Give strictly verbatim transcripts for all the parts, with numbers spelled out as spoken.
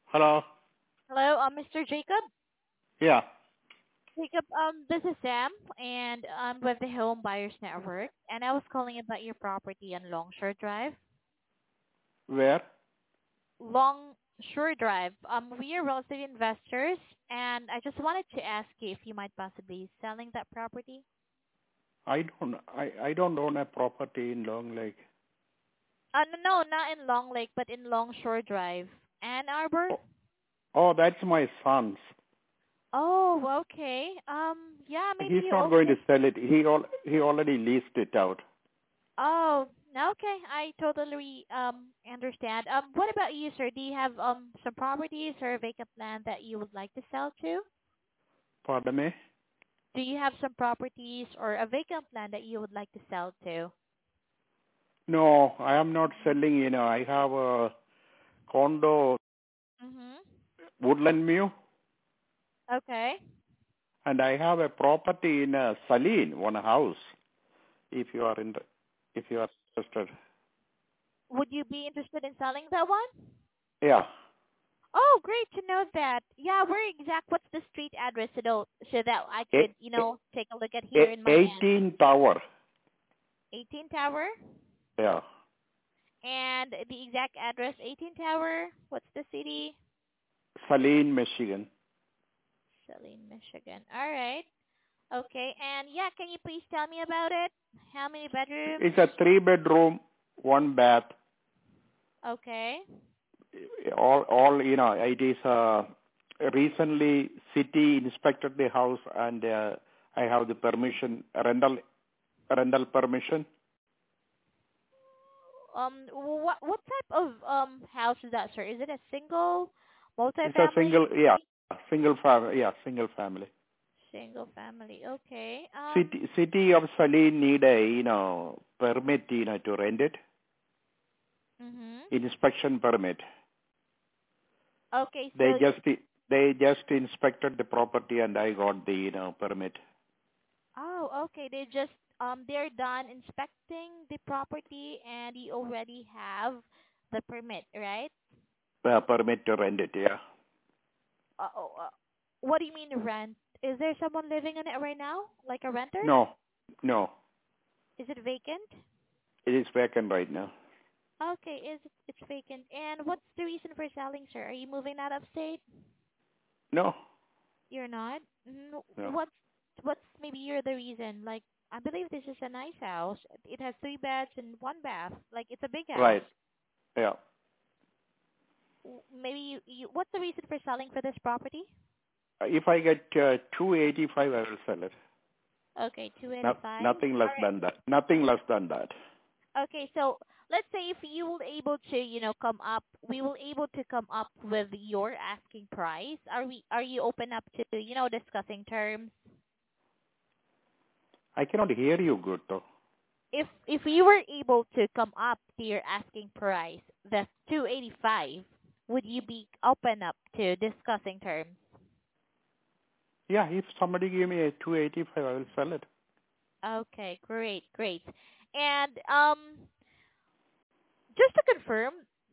Hello. Hello, uh, mister Jacob. Yeah. Jacob, um, this is Sam, and I'm with the Home Buyers Network, and I was calling about your property on Longshore Drive. Where? Longshore Drive. Um, we are real estate investors, and I just wanted to ask you if you might possibly be selling that property. I don't. I I don't own a property in Long Lake. Uh, no, no, not in Long Lake, but in Longshore Drive, Ann Arbor. Oh, oh, that's my son's. Oh, okay. Um, yeah, maybe He's you not own going to this. sell it. He all he already leased it out. Oh, okay. I totally um understand. Um, what about you, sir? Do you have um some properties or vacant land that you would like to sell to? Pardon me. Do you have some properties or a vacant land that you would like to sell to? No, I am not selling. You know, I have a condo, Mhm. Woodland View, Okay. and I have a property in uh, Saline, one house. If you are in, if you are interested. Would you be interested in selling that one? Yeah. Oh, great to know that. Yeah, where exact? What's the street address so that so that I A, could, you know, take a look at a, here in my end? eighteen Tower. eighteen Tower. Yeah. And the exact address, eighteen Tower. What's the city? Saline, Michigan. Saline, Michigan. All right. Okay. And yeah, can you please tell me about it? How many bedrooms? It's a three bedroom, one bath. Okay. All, all you know, it is uh, recently city inspected the house, and uh, I have the permission, rental rental permission. Um, what what type of um house is that, sir? Is it a single, It's a multifamily, single, yeah, single family, yeah, single family. single family? Okay. Um. City city of Saline need a you know permit, you know, to rent it, Mhm. inspection permit. Okay. They So. just they just inspected the property, and I got the you know permit. Oh, okay. They just um they're done inspecting the property and you already have the permit, right? Uh, permit to rent it, yeah. Uh, oh, uh, what do you mean rent? Is there someone living in it right now, like a renter? No, no, Is it vacant? it is vacant right now. Okay, is it, it's vacant. And what's the reason for selling, sir? Are you moving out of state? No, You're not. Mm, no. What's what's maybe you're the reason? Like I believe this is a nice house. It has three beds and one bath. Like it's a big house. Right, yeah. W- Maybe you, you what's the reason for selling for this property? If I get uh, two eighty-five, I will sell it. Okay, No, two eighty-five. nothing less All than that. Nothing less than that. right. Okay, so let's say if you will able to, you know, come up, we will able to come up with your asking price. Are we? Are you open up to, you know, discussing terms? I cannot hear you good though. If if you were able to come up to your asking price, that's two eighty-five, would you be open up to discussing terms? Yeah, if somebody give me a two eighty-five, I will sell it. Okay, great, great. And um, just to confirm,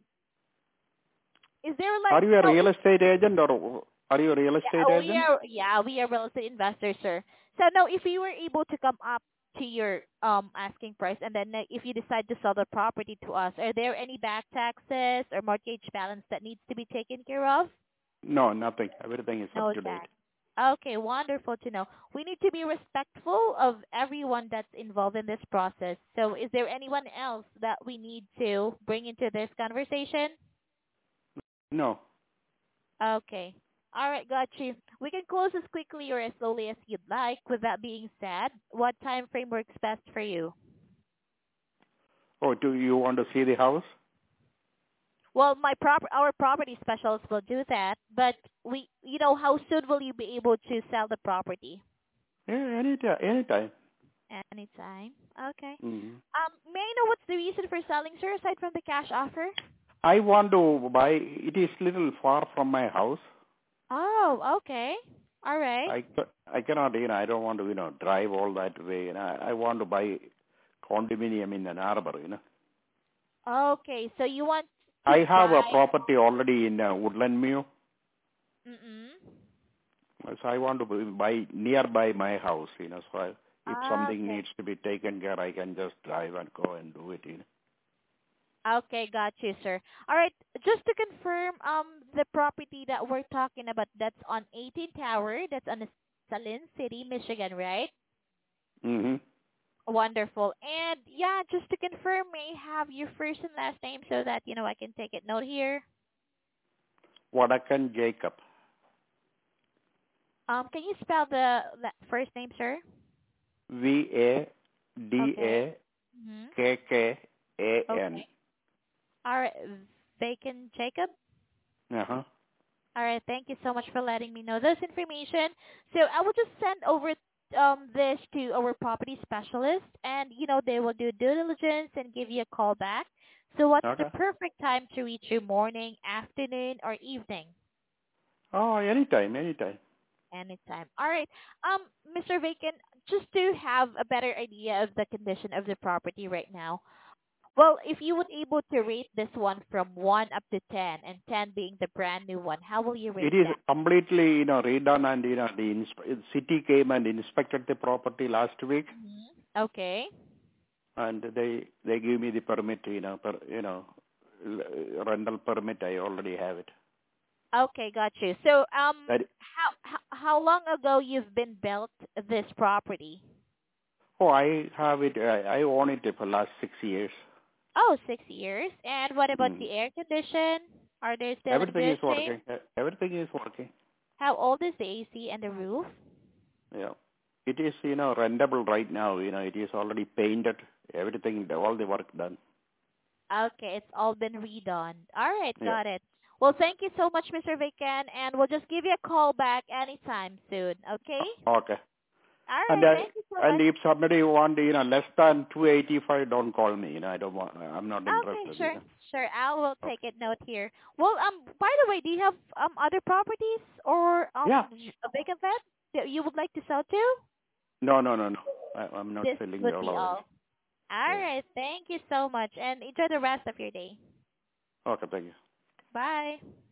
is there like, Are you you a know, real estate agent, or are you a real estate yeah, we agent? are, yeah, we are real estate investors, sir. So now, if you were able to come up to your um asking price, and then uh, if you decide to sell the property to us, are there any back taxes or mortgage balance that needs to be taken care of? No, nothing. Everything is up No to date. tax. Okay, wonderful to know. We need to be respectful of everyone that's involved in this process. So, is there anyone else that we need to bring into this conversation? No. Okay. All right, got you. We can close as quickly or as slowly as you'd like. With that being said, what time frame works best for you? Oh, do you want to see the house? Well, my prop our property specialist will do that, but we, you know, how soon will you be able to sell the property? Yeah, anytime. Anytime. Anytime. Okay. Mm-hmm. Um, may I know what's the reason for selling, sir, aside from the cash offer? I want to buy. It is little far from my house. Oh, okay. All right. I, ca- I cannot, you know, I don't want to, you know, drive all that way. You know, I, I want to buy condominium in Ann Arbor, you know. Okay, so you want I to have a buy. property already in uh, Woodland Mew, Mm-mm. so I want to buy nearby my house, you know. So I, if Ah, something okay. needs to be taken care, I can just drive and go and do it, you know. Okay, got you, sir. All right, just to confirm, um, the property that we're talking about, that's on eighteen Tower, that's on Salin City, Michigan, right? Mm-hmm. Wonderful. And yeah, just to confirm, may I have your first and last name so that, you know, I can take it note here. Wadakan Jacob. Um, can you spell the la- first name, sir? V A D Okay. A Mm-hmm. K K A N. Okay. All right, Bacon Jacob. Uh-huh. All right, thank you so much for letting me know this information. So I will just send over um this to our property specialist, and you know they will do due diligence and give you a call back. So what's the Okay. perfect time to reach you? Morning, afternoon, or evening? Oh, anytime, anytime. Anytime. All right. Um, mister Bacon, just to have a better idea of the condition of the property right now. Well, if you would able to rate this one from one up to ten, and ten being the brand new one, how will you It rate is that? completely, you know, redone, and, you know, the insp- city came and inspected the property last week, Mm-hmm. Okay. and they they give me the permit, you know, per, you know, l- rental permit. I already have it. Okay, got you. So, um, That, how how, how long ago you've been built this property? oh, I have it. I, I own it for last six years. Oh, six years. And what about Mm. the air condition? Are they still in Everything good is shape? working. E- Everything is working. How old is the A C and the roof? Yeah. It is, you know, rentable right now. You know, it is already painted. Everything, all the work done. Okay, it's all been redone. All right, Yeah. got it. Well, thank you so much, mister Vican, and we'll just give you a call back anytime soon, okay? Okay. All And right, uh, thank you so and much. if somebody want, you know, less than two eighty-five, don't call me. You know, I don't want. I'm not Okay, interested. You sure, know. sure. I will Okay. take it note here. Well, um, by the way, do you have um other properties or um Yeah. a vacant lot that you would like to sell too? No, no, no, no. I, I'm not This selling would all be already. all. All Yeah. right, thank you so much, and enjoy the rest of your day. Okay. Thank you. Bye.